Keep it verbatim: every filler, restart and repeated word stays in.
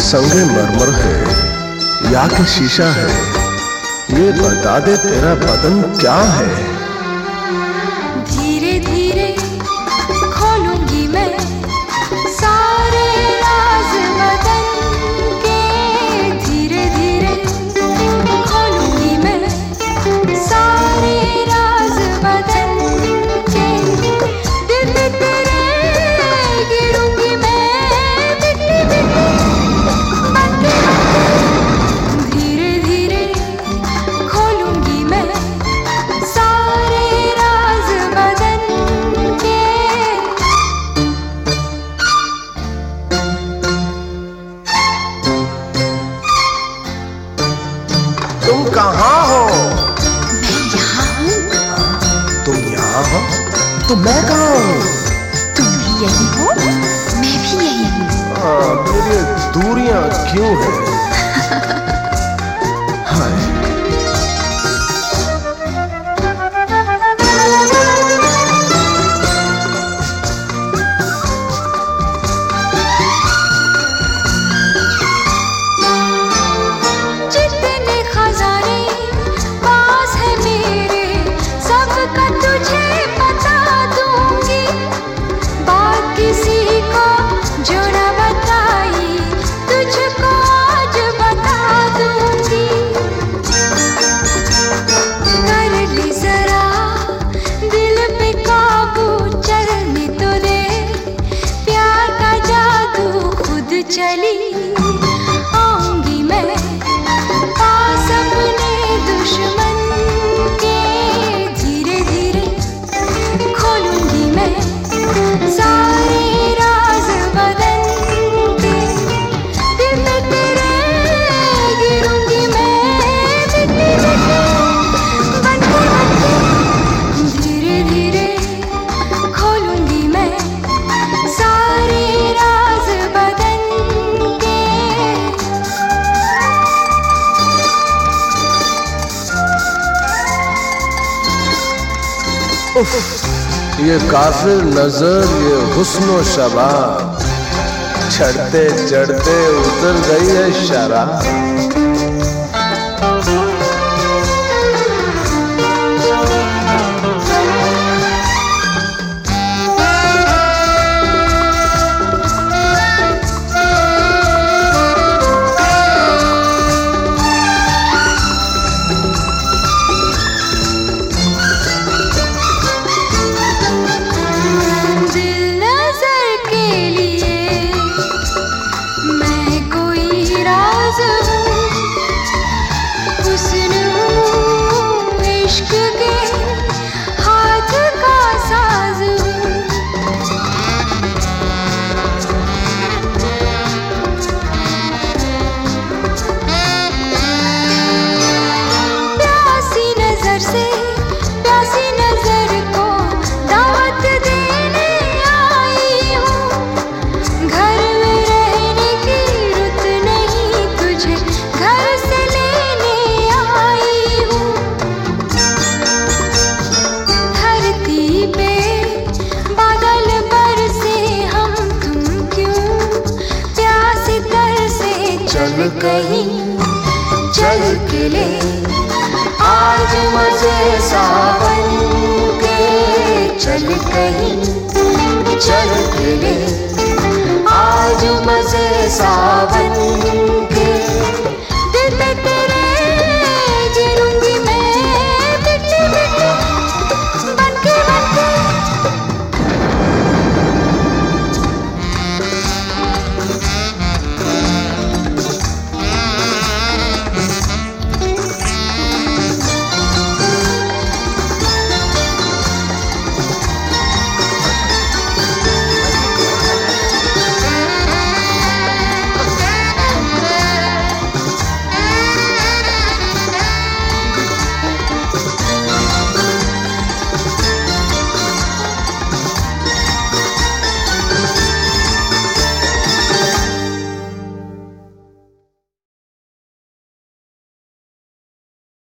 संगे मरमर है या कि शीशा है, ये बता दे तेरा बदन क्या है। धीरे धीरे खोलूंगी मैं सारे राज बदन के, धीरे धीरे खोलूंगी मैं सारे राज बदन के। दिल पे तेरे गिरूंगी मैं मिट्टी मिट्टी बनके, धीरे धीरे खोलूंगी मैं सारे राज बदन के। तुम कहाँ हो? मैं यहाँ हूँ। तुम यहाँ हो तो मैं कहाँ हूँ? तुम भी यही हो, मैं भी यही हूँ। हाँ, फिर ये दूरियां क्यों हैं? हाय। जितने खजाने पास है मेरे, सबका तुझे बता दूंगी। बात किसी को जो न बताई, तुझको आज बता दूंगी। कर ले जरा दिल पे काबू, चलने तो दे प्यार का जादू, खुद चली आऊंगी मैं पास अपने दुश्मन के। धीरे धीरे खोलूंगी मैं सारे राज बदन के। दिल पे तेरे गिरूंगी मैं मिट्टी मिट्टी बनके बनके, धीरे धीरे खोलूंगी मैं सारे राज बदन के। उफ, ये काफिर नजर, ये हुस्नो शबाब, चढ़ते चढ़ते उतर गई है शराब। दिल नजर के लिए मैं कोई राज हूँ, हुस्न हूँ इश्क के हाथ का साज हूँ। प्यासी नजर से प्यासी नजर को दावत देने आई हूँ। घर में रहने की रुत नहीं, तुझे घर से लेने आई हूँ। धरती पे बादल बरसे, हम तुम क्यों प्यासे तरसे। चल कहीं चल के ले आज मजे सावन के, चल कहीं चल के ले आज मजे सावन के।